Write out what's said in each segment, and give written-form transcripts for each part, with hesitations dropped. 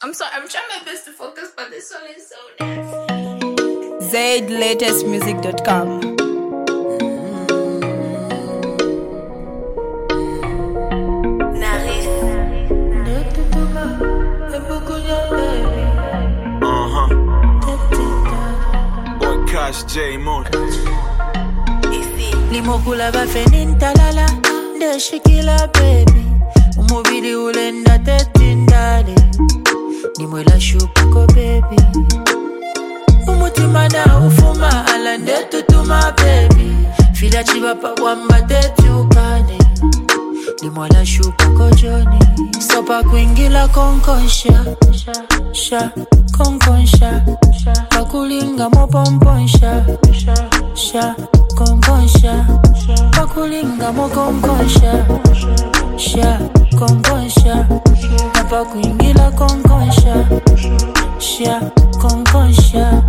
I'm sorry, I'm trying my best to focus, but this song is so nasty. ZLatestmusic.com. Boy Cash J Moon. Limokula bafenin talala de shikila baby umubili ulenda tetindale nimwela shupako baby umutima na ufuma alande tutuma baby fila chibapa wamba tetukane nimwela shupako joni sopa kuingila konkonsha sha konkonsha pakulinga mopomponsha sha konkonsha pakulinga mokonkonsha sha konkonsha pakuingila konkonsha sha konkonsha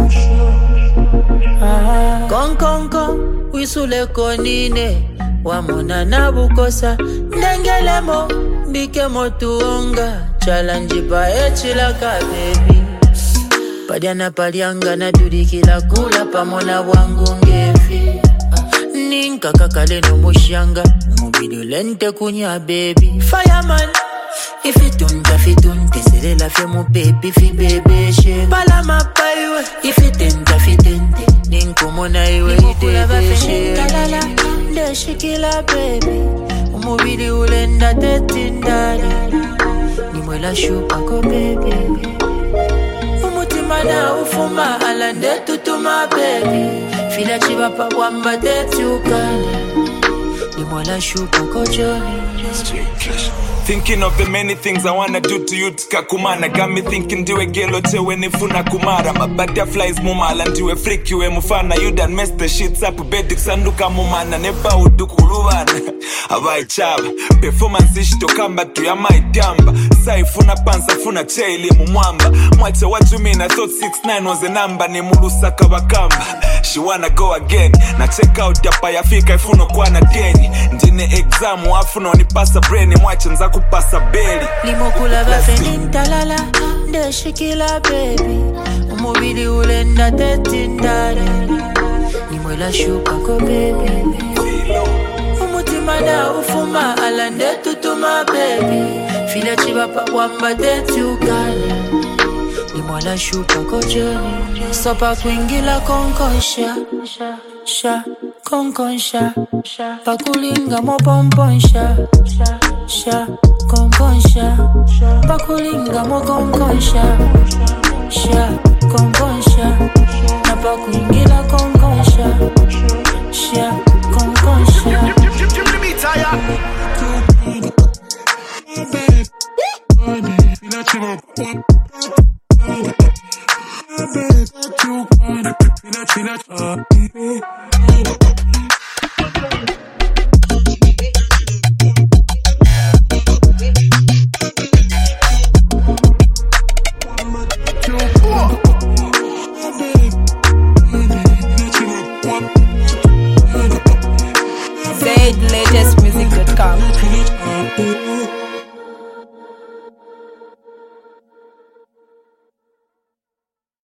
konkonko wisule konine wamona na bukosa ndengelemo bikemo tuonga challenge pa echilaka baby Padiana palianga na durikila kula pamona wangu ngefi Ninka kakale no mushanga Mubili lente kunya baby Fireman Ifitunta fitunte Serela fe mu baby fi bebe she Palama paiwe Ifitenta fitente Ninku mona iwe itebe she Kalala Deshikila baby Umubili ulenda tetindali Nimwela shupako baby Mana ufuma alande tutuma baby Fila chibapa wamba tetukane Nimwala shupa kojoni Thinking of the many things I wanna do to you tikakumana Got me thinking diwe gelo chewe nifuna kumara My butterflies mumala ndiwe freaky we mufana You done messed the shits up bedik sanduka mumana Neba udukuluvana Hawaii chaba Performance ishito kamba tu ya maitamba Saifuna pansa funa chaili mumwamba Mwacha what you mean I thought 6'9" was a number Ni mulusaka wakamba She wanna go again Na check out yapa yafika ifuno kwa na deni Ndine exam wafuno nipasa brain Mwacha nza kupasa beli Limokula bafenin talala Deshikila baby Umubili ulenda tetindale Nimwela shupako baby Umutima na ufuma alande tutuma baby Fila chibapa wamba tetukane Nimwela shupako joni Sopa kuingila konkonsha Sha konkonsha Pakulinga mopomponsha Sha konkonsha Pakulinga mokonkonsha Sha konkonsha Na pakuingila konkonsha Sha